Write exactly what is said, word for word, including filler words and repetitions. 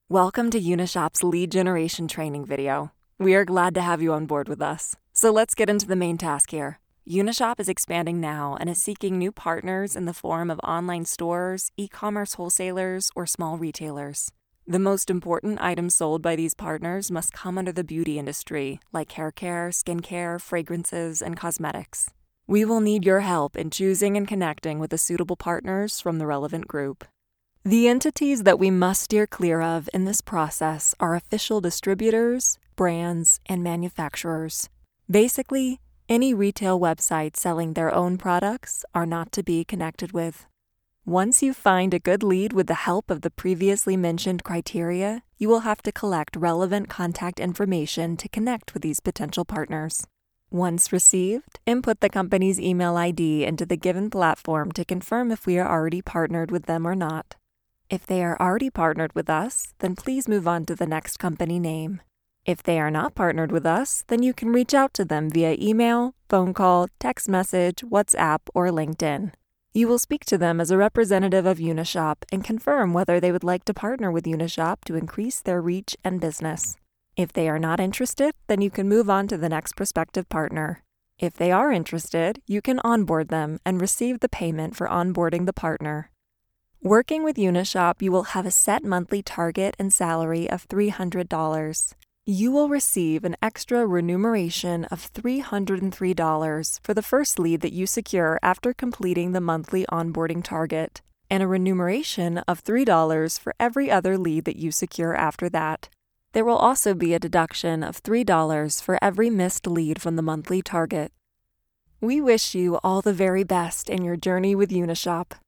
Welcome to Unishop's lead generation training video. We are glad to have you on board with us. So let's get into the main task here. Unishop is expanding now and is seeking new partners in the form of online stores, e-commerce wholesalers, or small retailers. The most important items sold by these partners must come under the beauty industry, like hair care, skincare, fragrances, and cosmetics. We will need your help in choosing and connecting with the suitable partners from the relevant group. The entities that we must steer clear of in this process are official distributors, brands, and manufacturers. Basically, any retail website selling their own products are not to be connected with. Once you find a good lead with the help of the previously mentioned criteria, you will have to collect relevant contact information to connect with these potential partners. Once received, input the company's email I D into the given platform to confirm if we are already partnered with them or not. If they are already partnered with us, then please move on to the next company name. If they are not partnered with us, then you can reach out to them via email, phone call, text message, WhatsApp, or LinkedIn. You will speak to them as a representative of Unishop and confirm whether they would like to partner with Unishop to increase their reach and business. If they are not interested, then you can move on to the next prospective partner. If they are interested, you can onboard them and receive the payment for onboarding the partner. Working with Unishop, you will have a set monthly target and salary of three hundred dollars. You will receive an extra remuneration of three hundred three dollars for the first lead that you secure after completing the monthly onboarding target, and a remuneration of three dollars for every other lead that you secure after that. There will also be a deduction of three dollars for every missed lead from the monthly target. We wish you all the very best in your journey with Unishop.